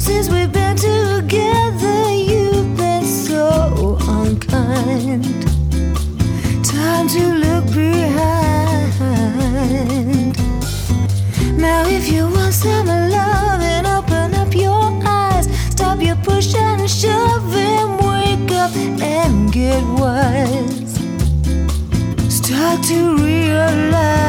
Since we've been together, you've been so unkind. Time to look behind. Now if you want some love, then open up your eyes. Stop your pushing and shoving. Wake up and get wise. Start to realize